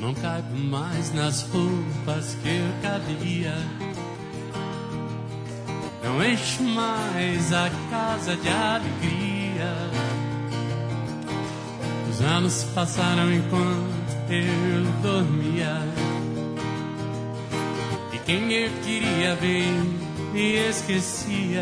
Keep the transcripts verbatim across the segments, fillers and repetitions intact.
não caibo mais nas roupas que eu cabia. Não encho mais a casa de alegria. Os anos passaram enquanto eu dormia. E quem eu queria ver me esquecia.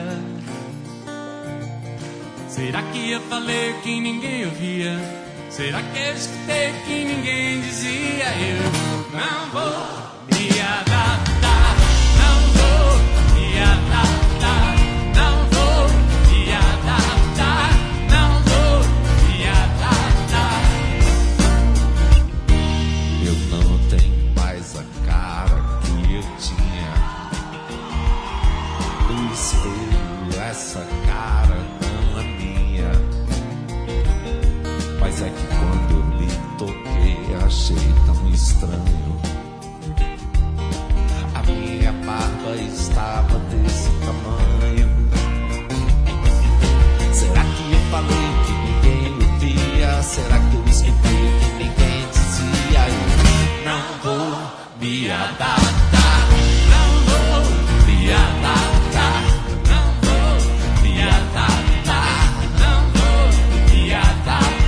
Será que eu falei o que ninguém ouvia? Será que eu escutei o que ninguém dizia? Eu não vou me adaptar, não vou me adaptar, não vou me adaptar, não vou me adaptar. Eu não tenho mais a cara que eu tinha. No espelho essa cara não é minha. Mas é que quando eu me toquei achei tão estranho. A minha barba estava desse tamanho. Será que eu falei que ninguém ouvia? Será que eu escutei que ninguém dizia? Eu não vou me adaptar, não vou me adaptar, não vou me adaptar, não vou me adaptar.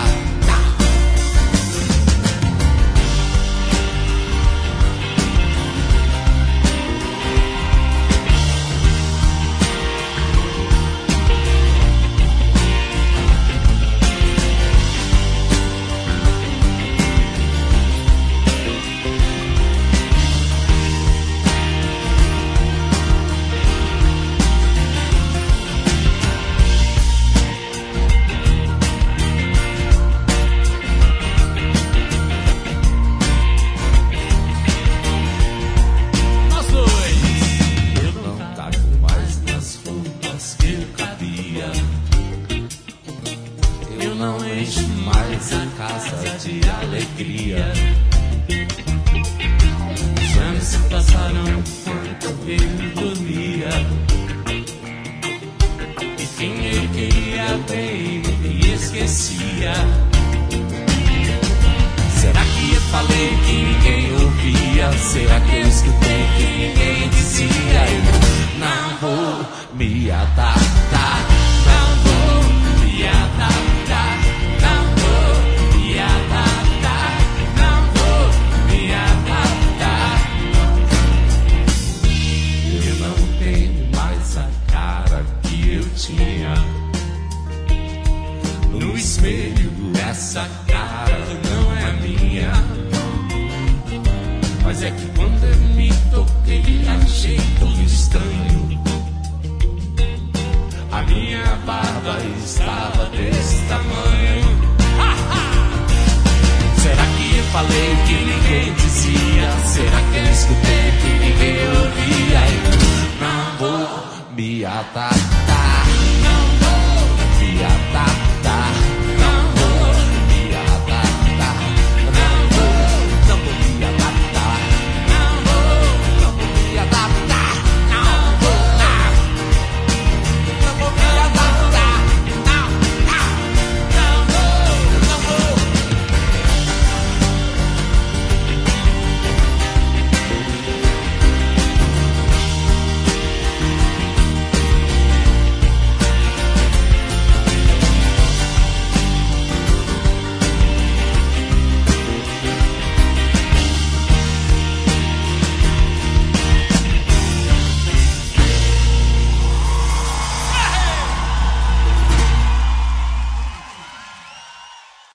Será que eu escutei que ninguém dizia? Eu não vou me adaptar, não vou me adaptar, não vou me adaptar, não vou me adaptar. Eu não tenho mais a cara que eu tinha. No espelho essa cara não é minha. Mas é que quando eu me toquei achei tão estranho. A minha barba estava desse tamanho. Será que eu falei o que ninguém dizia? Será que eu escutei o que ninguém ouvia? Eu não vou me adaptar, não vou me adaptar.